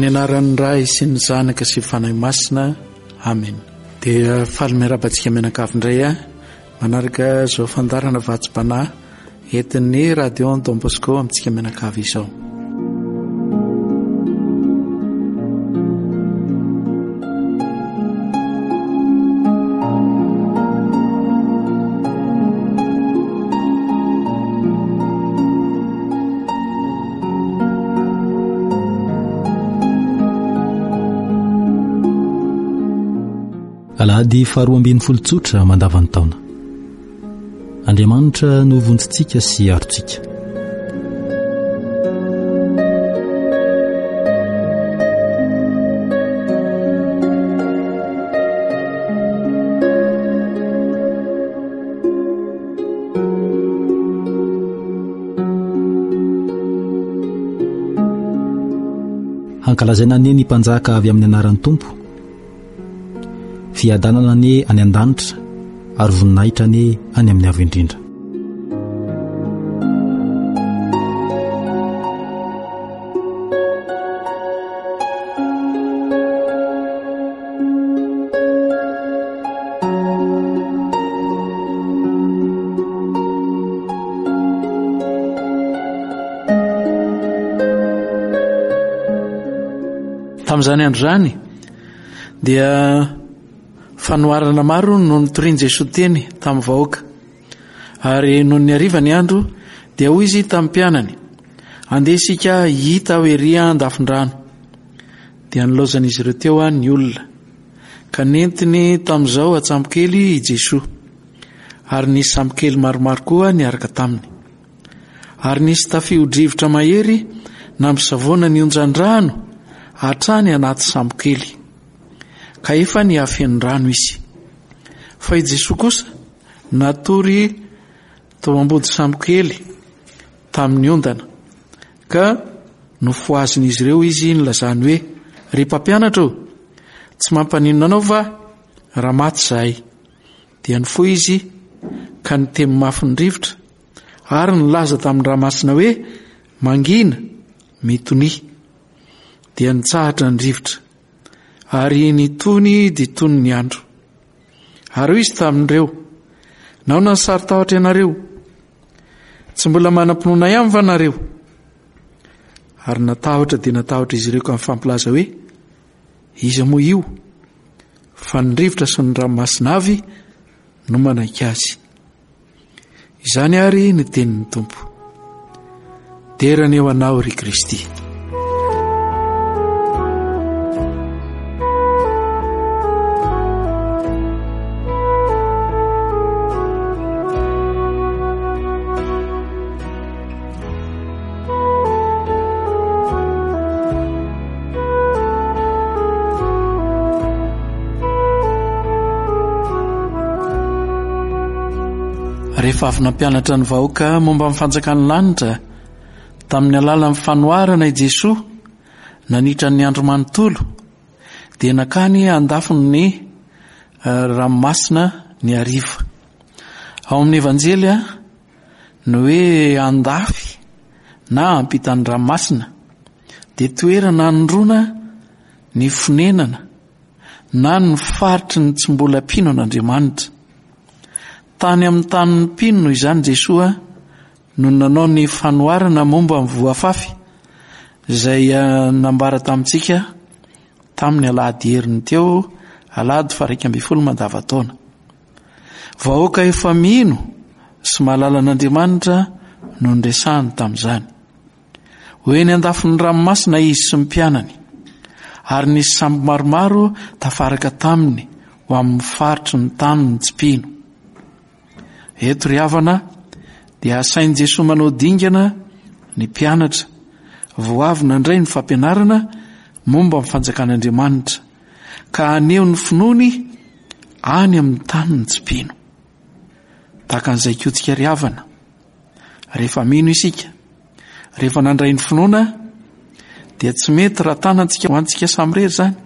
amin'ny anaran'ny Ray sy ny Zanaka sy fanahy masina. Amen. Dia falomerabantsika mianakavindray manaraka izao fandarana vatsim-panahy entin'ny radio Don Bosco amintsika mianakavy izao. Alahady 12 mandavan'ny taona. Andriamanitra no vonjintsika sy arontsika. Hankalazaina anie ny mpanjaka avy amin'ny anaran'ny Tompo. Fiadanana ny any an-danitra ary voninahitra ny any amin'ny avo indrindra. Tamin'izany andro izany dia fanoharana maro no nitoriany Jesosy teny tamin'ny vahoaka, ary noho ny hariva ny andro dia hoy izy tamin'ny mpianany, andeha isika hita ho ery andafon-drano. Dia nilaozan'izy ireo teo ny olona, ka nentiny tamin'izao atsambokely i Jesosy, ary nisy sambokely maromaro koa niaraka taminy. Ary nisy tafio-drivotra mahery nampisavoana ny onjan-drano hatrany anaty sambokely, ka efa ny afen'ny rano izy. Fa i Jesosy kosa natory tao ambody sambokely tamin'ny ondana, ka nofoazon'izy ireo izy nilazany hoe, ry mpampianatra, tsy mampaninona anao va raha maty zahay? Dia nifoy izy ka nitemy mafy ny rivotra, ary nilaza tamin'ny ranomasina hoe, mangina, mitony. Dia nitsahatra ny rivotra, ary nitony dia tony ny andro. Ary izy tamin'ireo, naona ny saritahotra ianareo? Tsy mbola manam-pinoana ihany va nareo? Ary natahotra dia natahotra izy ireo ka mifampilaza hoe, iza moa io? Fa ny rivotra sy ny ranomasina avy no manaiky azy. Izany ary ny tenin'ny Tompo. Derany eo anao ry Kristy. Rehefa avy nampianatra ny vahoaka momba amin'ny fanjakan'ny lanitra tamin'ny alalan'ny fanoharana i Jesosy nanitra ny andro manontolo, dia nakany andafony ny ranomasina ny hariva. Ao amin'ny evanjely no hoe andafy na ampitan'ny ranomasina dia toerana nandrona ny fonenana na ny faritry ny tsy mbola mpino an'Andriamanitra. Tany amin'ny tanin'ny mpino noho izany Jesosy no nanao ny fanoharana momba amin'ny voafafy izay nambara tamintsika tamin'ny alahady heriny teo, alahady 12 mandavataona. Vahoaka efa mino sy mahalala an'Andriamanitra no nresahany tamin'izany. Hoe ny andafon'ny ranomasina izy sy ny mpianany, ary nisy sambo maromaro tafaraka taminy ho amin'ny faritry ny tany ny tsy mpino. Eto ry havana dia asain'i Jesosy manao dingana ny mpianatra voavy nandray ny fampianarana momba amin'ny fanjakan'Andriamanitra, ka aneo ny finoany any amin'ny tany ny tsy mpino. Tahaka an'izay kotsika ry havana, rehefa mino isika, rehefa nandray ny finoana dia tsy mety raha tanantsika ho antsika samirery zany,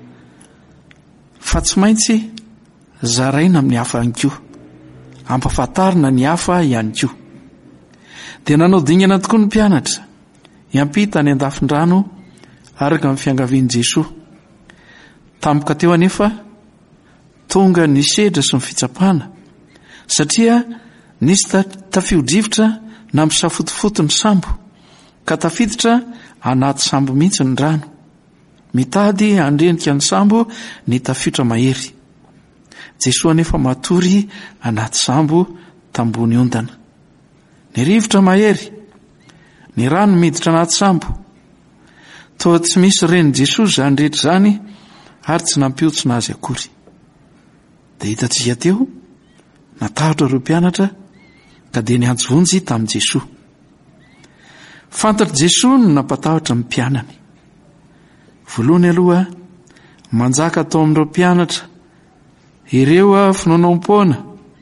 fa tsy maintsy zaraina amin'ny hafa ihany koa, ampafatarina ny hafa ihany koa. Dia nanao dingana tokoa ny mpianatra hiampita ny andafin-drano araka amin'ny fiangavian'i Jesosy. Tampoka teo anefa tonga ny sedra sy ny fitsapana satria nisy tafio-drivotra na misafotofoto ny sambo ka tafiditra anaty sambo mihitsy ny rano. Mitady handrenika ny sambo ny tafiotra mahery. Jesosy anefa matory anaty sambo tambony ondana. Ny rivotra mahery, ny rano miditra anaty sambo. Toa tsy misy reny Jesosy zany rehetra zany ary tsy nampiotsona azy akory. Dia hitantsika teo natahotra ireo mpianatra ka dia nianjovonjy tamin'i Jesosy. Fantatr' Jesosy no nampatahotra ny mpianany. Voalohany aloha manjaka atao amin'ireo mpianatra ireo finonom-poana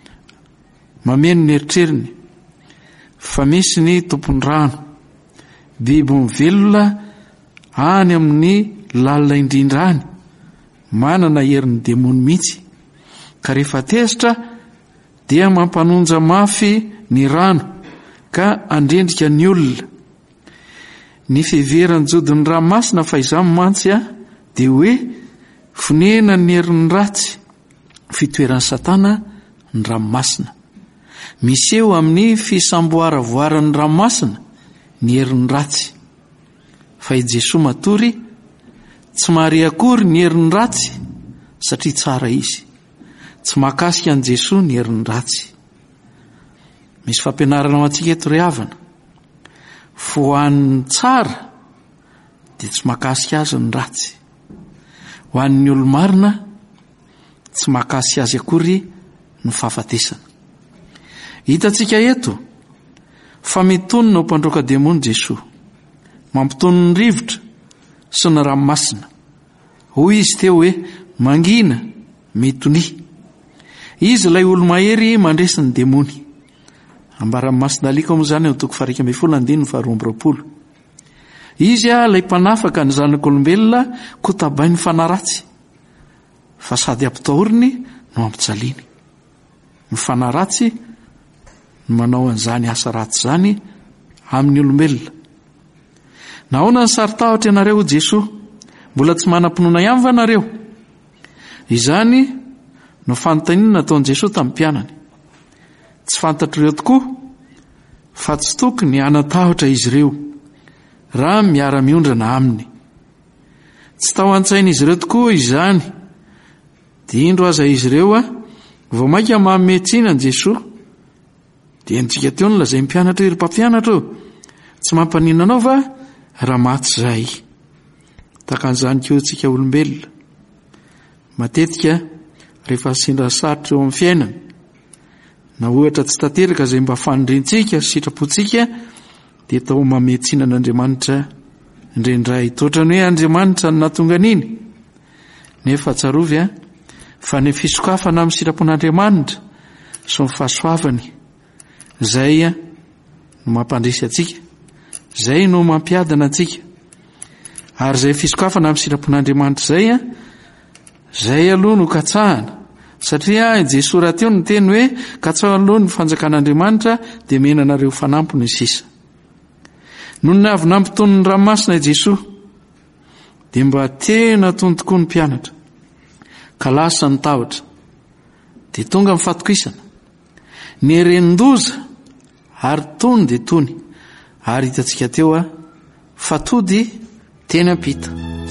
mameno ny eritreriny fa misy ny tompony rano, biby mivelona any amin'ny lalina indrindra any, manana herin'ny demony mihitsy, ka rehefa tezitra dia mampanonja mafy ny rano ka andrendrika ny olona. Ny fiheverany jodin'ny ranomasina fa izany mantsy dia hoe fonena ny herin'ny ratsy, fitoeran'ny Satana ny ranomasina. Miseho amin'ny fisamboaravoaran'ny ranomasina ny herin'ny ratsy. Fa i Jesosy matory tsy mahare akory ny herin'ny ratsy satria tsara izy. Tsy mahakasika an' Jesosy ny herin'ny ratsy. Misy fampianarana ho antsika eto ry havana. Ho an'ny tsara dia tsy mahakasika azy ny ratsy. Ho an'ny olo-marina tsy mahakasika azy akory ny fahafatesana. Hitantsika eto fa mitonona ho mpandroaka demony Jesosy, mampitony ny rivotra sy ny ranomasina. Hoy izy teo hoe mangina mitony. Izy ilay olo mahery mandresy ny demony. Ambaran'ny Masinalika moa zany ao 2:12-20. Izy ilay mpanafaka ny zanak'olombelona kotabain'ny fanaratsy, fa sady ampitahoriny no ampijaliany. Ny fanaratsy no manao an'izany asa ratsy zany amin'ny olombelona. Nahoana ny saritahotra ianareo Jesosy? Mbola tsy manam-pinoana ihany va nareo? Izany no fanontaniana nataon'i Jesosy tamin'ny mpianany. Tsy fantatr'ireo tokoa fa tsy tokony hanatahotra izy ireo raha miara-miondrana aminy. Tsy tao an-tsain'izy ireo tokoa izany. Dia indro aza izy ireo vao maika mametsinan Jesosy dia ntsika teo ny lazay mpianatra iry mpampianatra tsy mampanina anao va raha maty zay. Takan'izany keo tsika olombelona. Matetika rehefa sendra sarotra eo amin'ny fiainana, na ohatra tsy tanteraka izay mba fanindrentsika sy sitrapontsika, dia tao mametsinan'Andriamanitra indrindray. Totra ny hoe Andriamanitra no nahatonga an'iny. Nefa tsarovy fa ny fisokafana amin'ny sitrapon'Andriamanitra sy ny fahasoavany, zay no mampandresy atsika, zay no mampiadana atsika. Ary zay fisokafana amin'ny sitrapon'Andriamanitra zay aloha no katsahana. Satria Jesosy raha teo ny teny hoe katsaho aloha ny fanjakan'Andriamanitra dia menanareo fanampiny sisa. Noho ny avy nampitony ny ranomasina Jesosy dia mba tena tony tokoa ny mpianatra ka lasa ny tahotra dia tonga mifatokisana. Ny herenin-doza ary tony dia tony. Ary hitantsika teo fa tody teny ampita.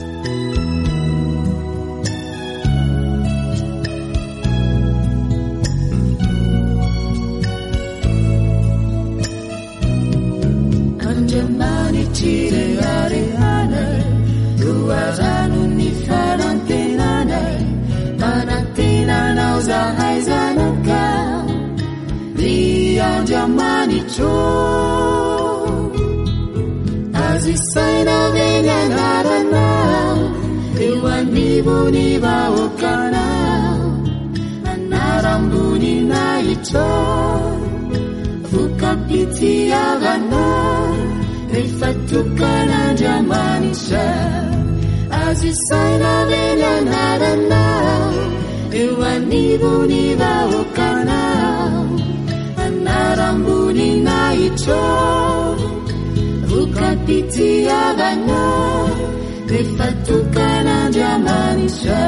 Azisaina venyanarana eo anivony vahoakana anarambonina ito vokam-pitiavana rehefa tokan'Andriamanitra. Azisaina venyanarana eo anivony vahoakana anarambonina ito vokam-pitiavana rehefa tokan'Andriamanitra.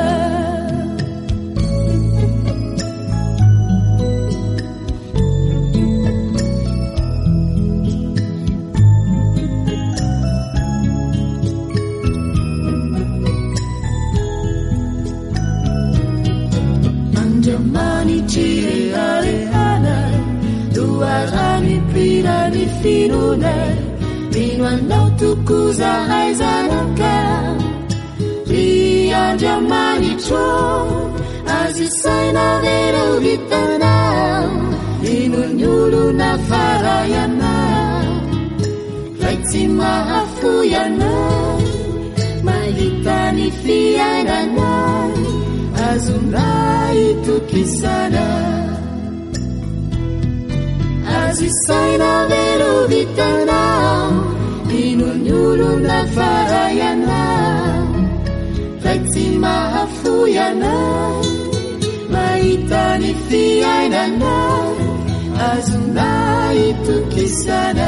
Andriamanitry doarany pirany finonay mino anao toko zahay zanaka ry Andriamanitro azy saina vera hitanao ino ny olona faray anao ray tsy mahafoy anao mahita ny fiainanao azonay tokisana azy saina vera hitanao ino ny olona faray anao ray tsy mahafoy anao mahita ny fiainanao azonay tokisana.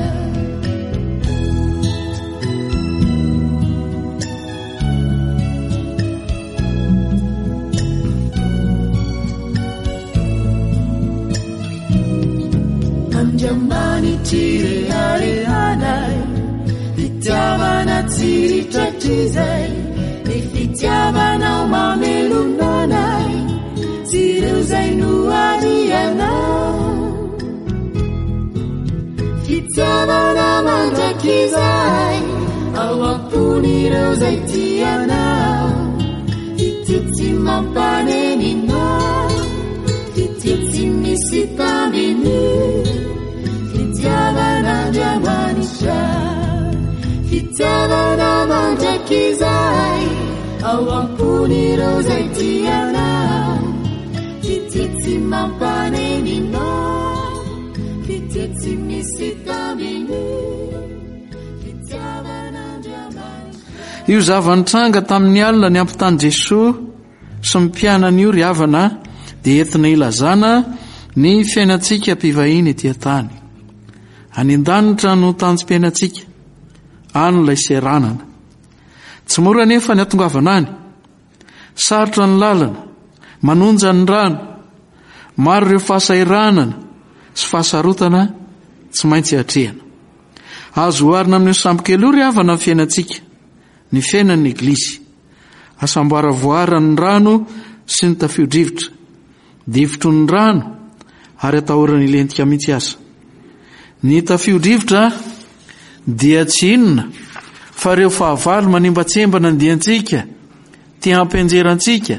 Andriamanitry reharehanay fitiavana tsy ritratrizay ny fitiavanao mamelonanay tsy ireo zay noarianao fitiavana mandrakizay ao ampon'ireo zay tianao fitio tsy mampaneninao fitio tsy misy tambiny fitiavan'Andriamanitra fitiavana mandrakizay ao ampon'ireo zay tianao fitio tsy mampaneninao fitio tsy misy tambiny fitiavan'Andriamanitra. Io zavanitranga tamin'ny alina ny ampitany Jesosy sy ny mpianany io ry havana dia entina ilazana ny fiainantsika mpivahiny etỳ tany. Any an-danitra no tanjom-piainantsika anylay seranana tsy mora nefa ny atongavana any sarotra ny lalana manonja ny rano maro ireo fahasairanana sy fahasarotana tsy maintsy atrehana. Azo oharina amin'ny sambokely io ry havana ny fiainantsika ny fiainan'ny Eglisy asamboara voarany rano sy ny tafio-drivotra divotro ny rano ary atahorany ilentika mihitsy aza. Ny tafio-drivotra dia tsy inona fa ireo fahavalo manimbatsembana ny diantsika tia hampianjerantsika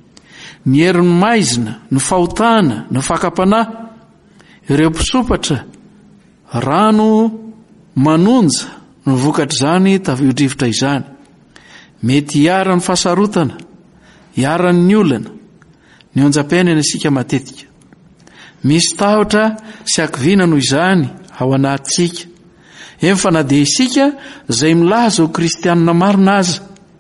ny herin'ny maizina ny fahotana ny fakapanahy ireo mpisopatra rano manonja ny vokatra izany tafio-drivotra izany mety hiara ny fahasarotana hiaran'ny olana ny onjam-piainana isika matetika misy tahotra sy akivina noho izany ao anatsika efa na dia isika izay milaza ho kristianina marina aza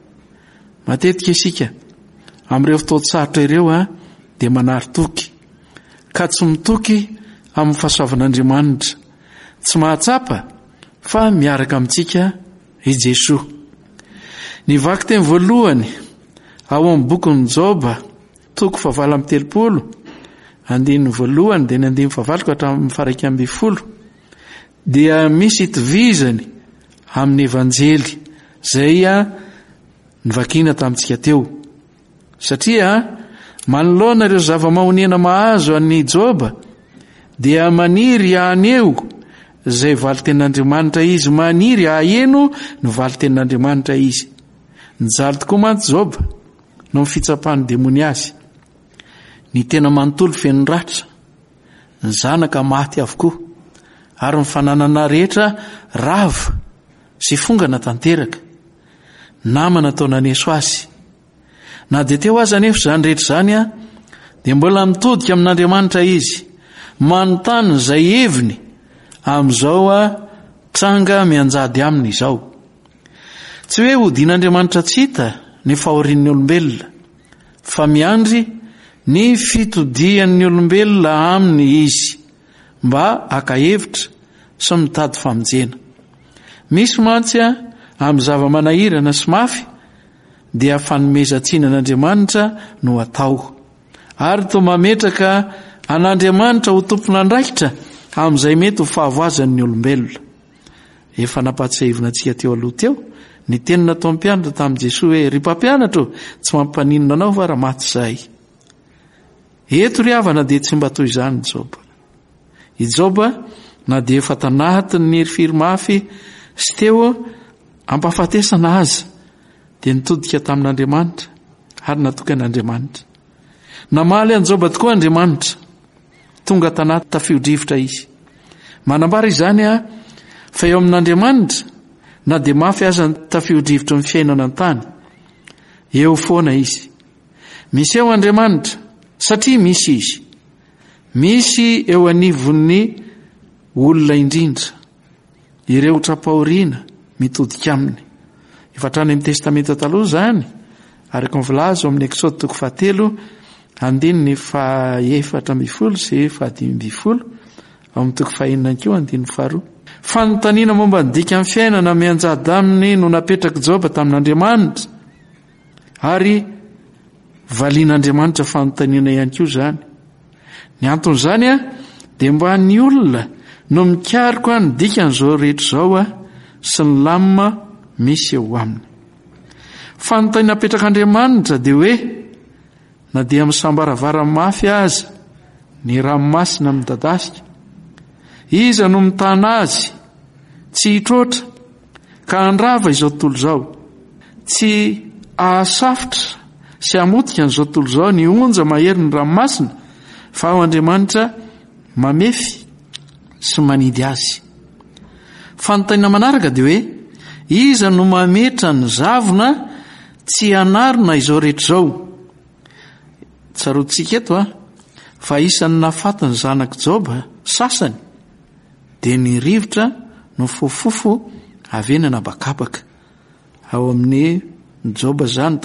matetika isika amin'ireo fotoan-tsarotra ireo dia manary toky ka tsy mitoky amin'ny fahasoavan'Andriamanitra tsy mahatsapa fa miaraka amintsika i Jesosy. Ny vaky teny voalohany ao amin'ny bokin'ny Joba toko 7:30 andininy voalohany dia ny 9:7 hatramin'ny 1:20 dia misy itovizany amin'ny evanjely izay nivakiana tamintsika teo satria manoloana ireo zava-mahonena mahazo an'ny Joba dia maniry aneo izay valiten'Andriamanitra izy maniry aheno ny valiten'Andriamanitra izy. Nijaly tokoa mantsy Joba no ny fitsapan'ny demony azy ny tena manontolo feno ratra ny zanaka maty avokoa ary ny fananana rehetra rava sy fongana tanteraka namana tao naneso azy na dia teo aza nefa izany rehetra izany dia mbola mitodika amin'Andriamanitra izy manontany izay heviny amin'izao tranga mianjady aminy izao. Tsy hoe hodian'Andriamanitra tsy hita ny fahorian'ny olombelona fa miandry ny fitodian'ny olombelona aminy izy mba haka hevitra sy mitady famonjena. Misy mantsy amin'ny zava-manahirana sy mafy dia fanomezan-tsina an'Andriamanitra no atao, ary toa mametraka an'Andriamanitra ho tompona andraikitra amin'izay mety ho fahavoazan'ny olombelona. Efa nampatsahivina antsika teo aloha teo ny teny natao amin'ny mpianatra tamin'i Jesosy hoe: ry mpampianatra, tsy mampaninona anao fa raha maty izahay. Eto ry havana dia tsy mba toy izany Joba. I Joba na dia efa tanatiny ny hery mafy sy teo ampafatesana azy dia nitodika tamin'Andriamanitra ary natoka an'Andriamanitra. Namaly an Joba tokoa Andriamanitra, tonga tanaty tafio-drivotra izy. Manambara izany fa eo amin'Andriamanitra na dia mafy aza ny tafio-drivotra ny fiainana an-tany, eo foana izy. Misy eo Andriamanitra satria misy izy. Misy eo anivon'ny olona indrindra, ireo trapahoriana mitodika aminy. Efa trany amin'ny testamenta taloha izany, ary kan vilazo amin'ny Eksôdy 7:4 sy 7:15, ao amin'ny 9:9-10. Fanontaniana momba ny dikan'ny fiainana mianjady aminy no napetraky Joba tamin'Andriamanitra, ary valian'Andriamanitra fanontaniana ihany koa izany. Ny anton'izany dia mba ny olona no mikariko ny dikan'izao rehetra izao sy ny lamina misy eo aminy. Fanontaniana apetrak'Andriamanitra dia hoe: na dia misambaravara mafy aza ny ranomasina midadasika, iza no mitana azy tsy hitrotra ka handrava izao tontolo izao, tsy ahasafitra sy hamotika n'izao tontolo izao ny onja mahery ny ranomasina, fa ao Andriamanitra mamefy sy manidy azy. Fanontaniana manaraka dia hoe: iza no mametra ny zavona tsy hanarina izao rehetra izao? Tsaroantsika eto fa isan'ny nafatiny zanak' Joba sasany dia ny rivotra no fofofo avenana bakabaka. Ao amin'ny Joba zany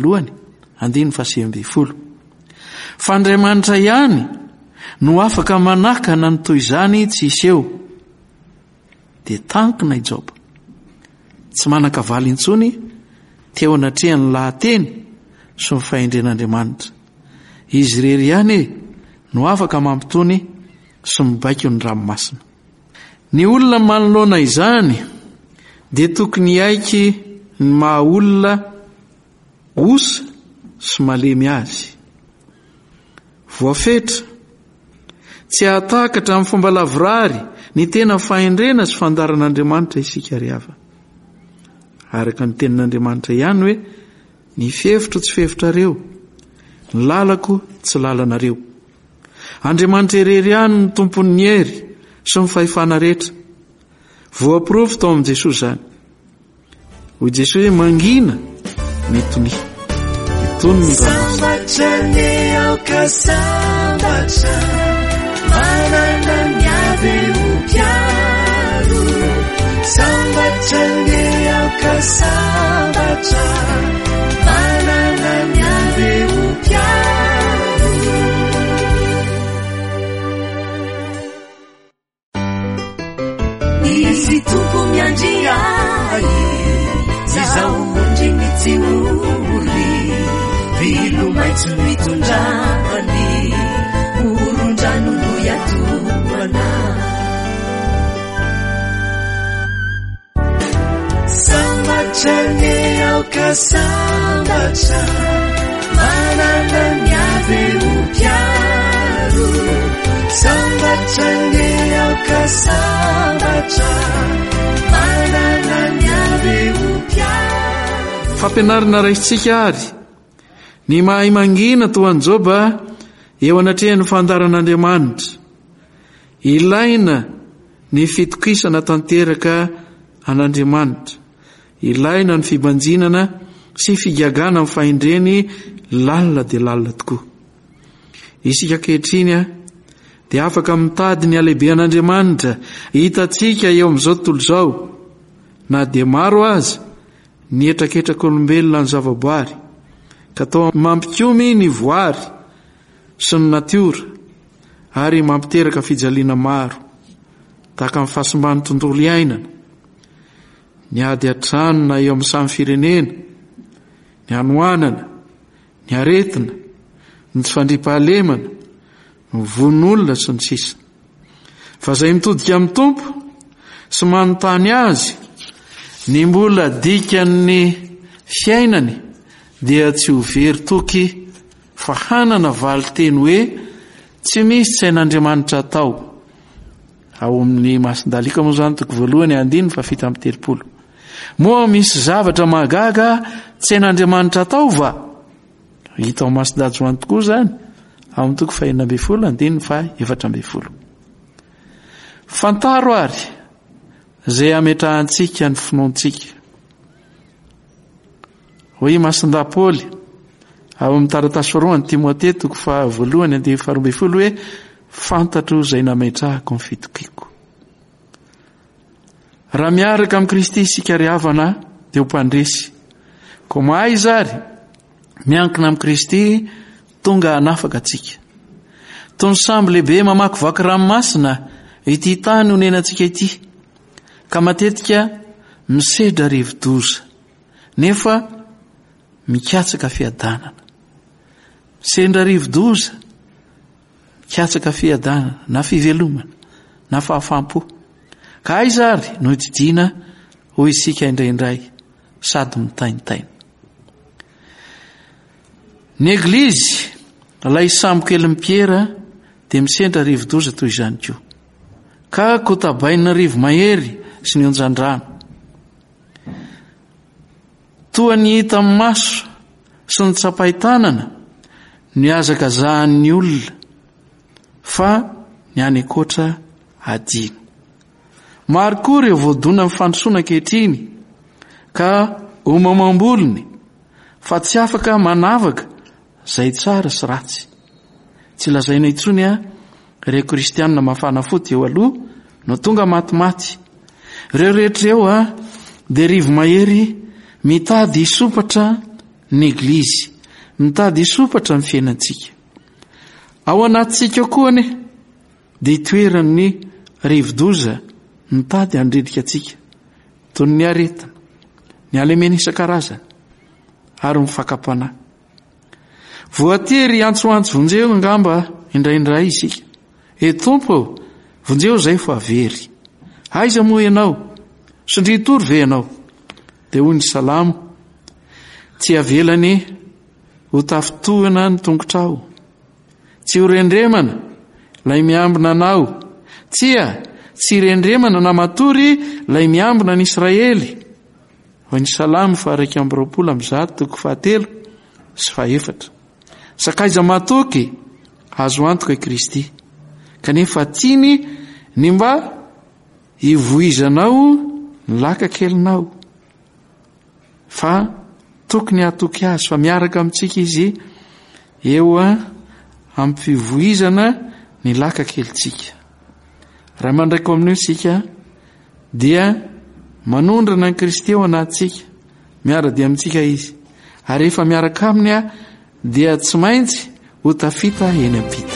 1:9-10. Fa Andriamanitra ihany no afaka manakana ny toy izany tsy iseho. Dia tankina i Joba, tsy manakavaly intsony teo anatrehany lahateny sy ny fahendren'Andriamanitra. Izy irery ihany no afaka mampitony sy mibaiko ny ranomasina. Ny olona manoloana izany dia tokony aiky ny maha olona osa sy malemy azy. Voafetra, tsy hahatakatra amin'ny fomba lavorary ny tena fahendrena sy fandaran'Andriamanitra isika rehefa. Araka ny tenin'Andriamanitra ihany hoe: ny fefitro tsy fefitrareo, ny lalako tsy lalanareo. Andriamanitra irery ihany ny tompon'ny hery sy ny fahefana rehetra. Voapirofo tao amin'i Jesosy zany. Hoy Jesosy hoe: mangina metony, mitony ny sambatra ny aoka sambatra, manana ny avy ho mpiaro. Sambatra ny aoka sambatra, manana ny avy ho mpiaro. Izy tompo miandry ahy, izao ondriny tsy oly, vilo maitso mitondrany, oron-drano no iatoana. Sambatra ny aoka sambatra, manana ny avy ho mpiaro. Sambatra ny aoka sambatra, manana ny avy ho mpiaro. Fampianarana raisitsika ary ny mahay mangina toa an'i Joba eo anatrehan'ny fandaran'Andriamanitra. Ilaina ny fitokisana tanteraka an'Andriamanitra. Ilaina ny fibanjinana sy figagana amin'ny fahendreny lalina dia lalina tokoa. Isika ankehitriny dia afaka mitady ny alehiben'Andriamanitra hitantsika eo amin'izao tontolo izao, na dia maro aza ny etraketraka-olombelona ny zavaboary, ka atao mampikomy ny voary sy ny natiora, ary mampiteraka fijaliana maro tahaka amin'ny fahasimban'ny tontolo iainana. ny ady atranona eo amin'ny samy firenena, ny anoanana, ny aretina, ny tsy fandripahalemana, ny von'olona sy ny sisa. Fa izay mitodika amin'ny tompo sy manontany azy, ny mbola dikan'ny fiainany dia tsy ho very toky fa hanana valiteny hoe tsy misy tsy hain'Andriamanitra atao. Ao amin'ny Masindalika moa zany toko 1:7-30. Moa misy zavatra mahagaga tsy hain'Andriamanitra atao va? Hita ao Masindajoany tokoa zany ao amin'ny toko 2:7-12. Fantaro ary izay ametrahantsika ny finoantsika. Hoy Masinda Paoly ao amin'ny taratasy 2 Timote toko 1:12 hoe fantatro izay nametrahako ny fitokiako. Raha miaraka amin'ny Kristy isika ry havana dia ho mpandresy. Ko mahay zary miankina amin'ny Kristy tonga hanafaka atsika. Toy ny sambo lehibe mamakivaky ranomasina ity tany honenantsika ity, ka matetika misedra rivo-doza nefa mikatsaka fiadanana. Misedra rivo-doza, mikatsaka fiadanana na fivelomana na fahafampo. Ka ay zary no hididiana ho isika indraindray sady mitaintaina. Ny Eglizy ilay sambo kely Piera dia misendra rivo-doza toy izany koa, ka kotabaina rivo mahery sy ny onjan-drano. Toa ny hita amin'ny maso sy ny tsapaitanana ny azakazahan'ny olona, fa ny any akoatra adino. Maro koa ireo voadona amin'ny fandrosoana ankehitriny ka homamam-bolony fa tsy afaka manavaka izay tsara sy ratsy. Tsy lazaina intsony ireo kristianina mafana foty eo aloha no tonga matimaty. Ireo rehetr'ireo dia rivo mahery mitady hisopatra ny Eglizy, mitady hisopatra ny fiainantsika. Ao anatintsika koa dia itoeran'ny rivo-doza mitady handridrika atsika, toy ny aretina, ny alemena isan-karazany ary ny fakapanahy. Voatery antsoantso vonjeo angamba indraindray isika. Tompo, vonjeo zay fa very. Aiza moa ianao? Sondritory ve ianao? Dia hoy ny Salamo, tsy avelany ho tafitohana ny tongotrao, tsy ho rendremana lay miambina anao, tsy rendremana na matory lay miambina ny Israely. Hoy ny Salamo 1:7-4. Sakaiza matoky azo antoka i Kristy, kanefa tiany ny mba hivoizanao ny laka kelinao, fa tokony hatoky azy, fa miaraka amintsika izy eo amin'ny fivoizana ny laka kelintsika. Raha mandraiko amin'io sika dia manondrana ny Kristy eo anatintsika, miara-dia amintsika izy, ary rehefa miaraka aminy dia tsy maintsy ho tafita eny ampita.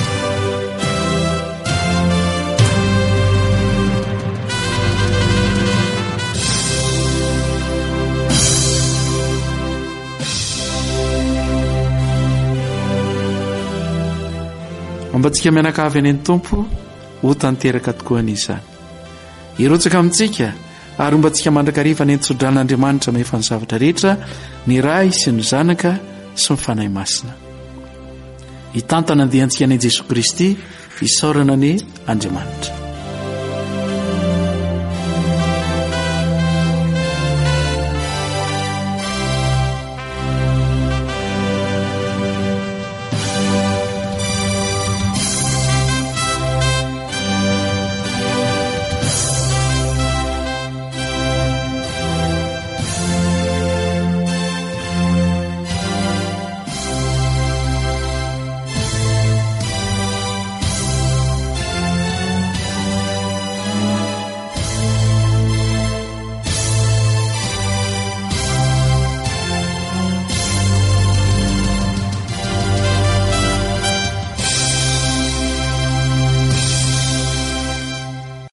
Ambantsika mianakavy any Tompo ho tanteraka tokoa an'izany. Irotsaka amintsika ary mbantsika mandrakariva ny entso-dran'Andriamanitra mefa ny zavatra rehetra, ny ray sy ny zanaka sy ny fanahy masina. Hitantana andehantsika an'i Jesosy Kristy, isaorana ny Andriamanitra.